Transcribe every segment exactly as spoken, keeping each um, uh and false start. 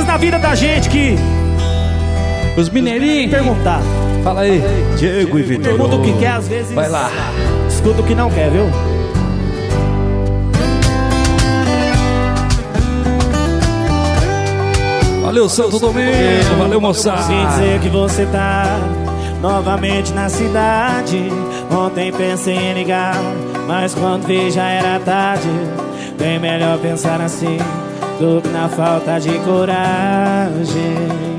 na vida da gente que... Os mineirinhos. Perguntar. Fala aí. Diego e Vitor. Pergunta o que quer, às vezes... Vai lá. Escuta o que não quer, viu? Valeu, Santo Domingo. Valeu, moçada. Sem dizer que você tá novamente na cidade. Ontem pensei em ligar, mas quando vi já era tarde. Bem melhor pensar assim do que na falta de coragem.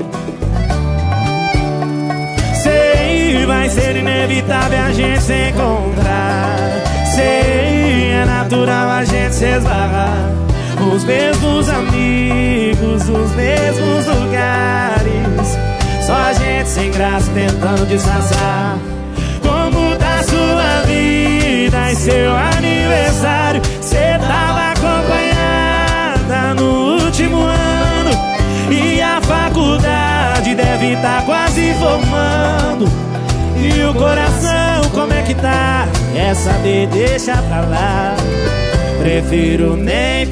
Sei, vai ser inevitável a gente se encontrar. Sei, é natural a gente se esbarrar. Os mesmos amigos, os mesmos lugares. Só a gente sem graça tentando disfarçar. Como tá sua vida e seu aniversário? Cê tava acompanhada no último ano. E a faculdade deve tá quase formando. E o coração como é que tá? Quer saber, deixa pra lá. Prefiro nem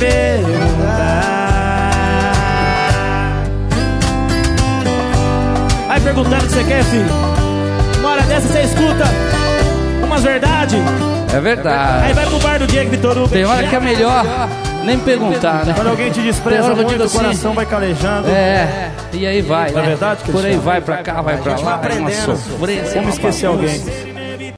perguntar. Vai perguntando o que você quer, filho. Uma hora dessa você escuta umas verdades. É verdade. Aí vai pro bar do Diego Vitor Hugo. Tem hora que é melhor nem perguntar, né? Quando alguém te despreza muito, o coração vai calejando. É, e aí vai. Não é verdade, Por aí vai pra cá, vai pra lá. É uma sofrência. Vamos esquecer alguém.